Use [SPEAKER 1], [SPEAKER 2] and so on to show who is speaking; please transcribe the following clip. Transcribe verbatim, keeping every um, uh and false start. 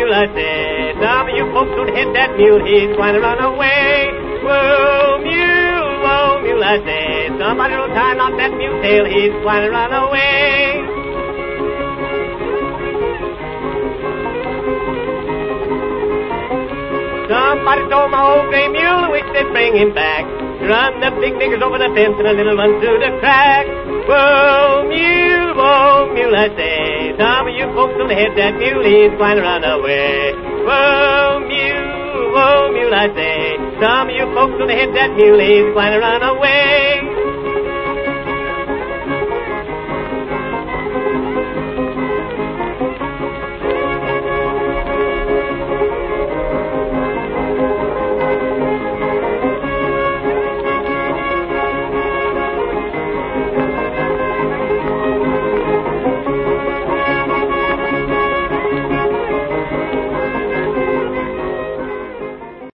[SPEAKER 1] mule, I say. Some of you folks would hit that mule, he's going to run away. Whoa, mule, whoa, mule, I say. Somebody will tie off that mule tail, he's going to run away. Somebody told my old gray mule, wish they'd bring him back. Run the big niggers over the fence and a little one through the crack. Whoa, mule, whoa, mule, I say. Some of you folks will hit that mule, he's going to run away. Whoa, mule, whoa, mule, I say. Some of you folks will hit that mule, he's going to run away.